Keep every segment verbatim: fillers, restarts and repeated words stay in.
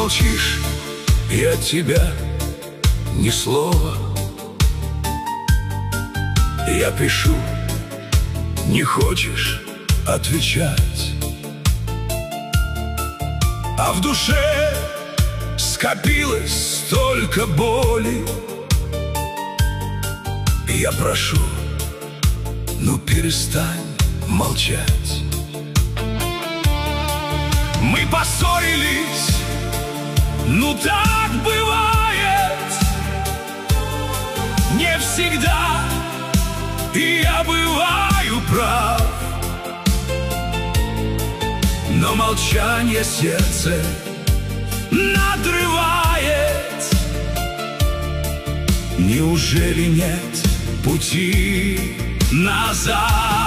молчишь, и от тебя ни слова. Я пишу, не хочешь отвечать, а в душе скопилось столько боли. Я прошу, ну перестань молчать. Мы поссорились, ну так бывает. Не всегда и я бываю прав, но молчание сердце надрывает. Неужели нет пути назад?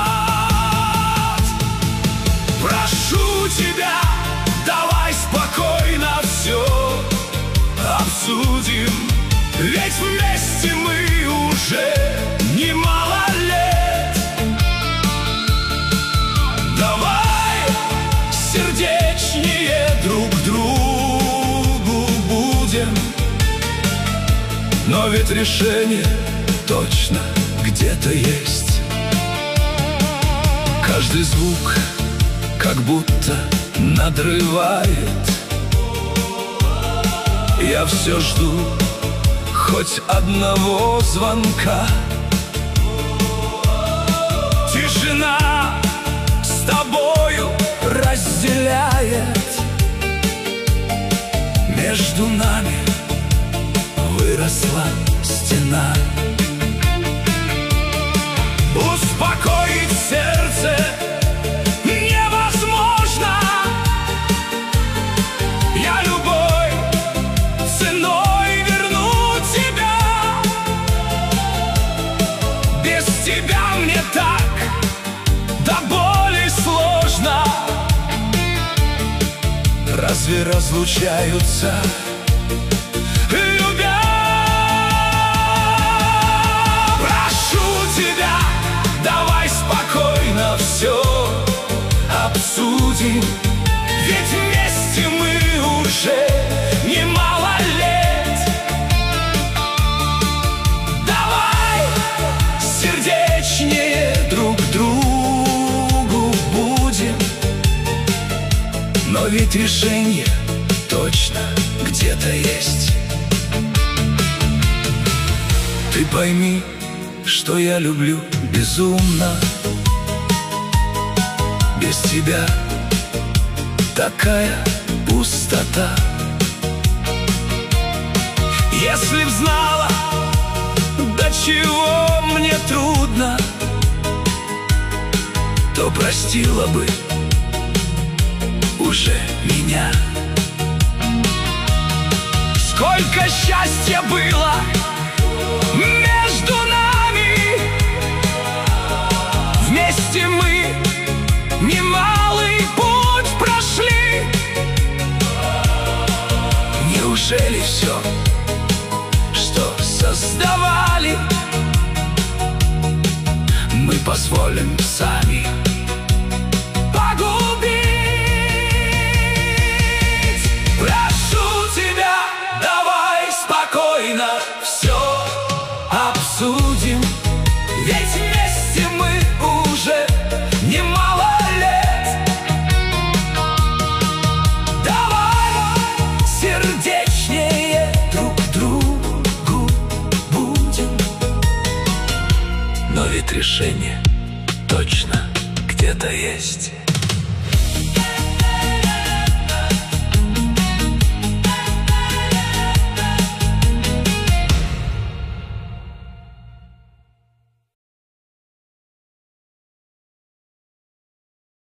Прошу тебя, давай спокойно все обсудим, ведь вместе мы уже немало лет. Давай сердечнее друг другу будем, но ведь решение точно где-то есть. Каждый звук как будто надрывает. Я все жду хоть одного звонка. Тишина с тобою разделяет. Между нами выросла стена. Успокоить сердце невозможно. Я любой ценой верну тебя. Без тебя мне так до боли сложно. Разве разлучаются любя? Давай спокойно все обсудим, ведь вместе мы уже немало лет. Давай сердечнее друг другу будем, но ведь решение точно где-то есть. Ты пойми, что я люблю безумно. Без тебя такая пустота. Если б знала, до чего мне трудно, то простила бы уже меня. Сколько счастья было между нами, вместе мы немалый путь прошли. Неужели все, что создавали, мы позволим сами погубить? Прошу тебя, давай спокойно все обсудим, ведь вместе мы уже немало лет. Давай сердечнее друг другу будем, но ведь решение точно где-то есть.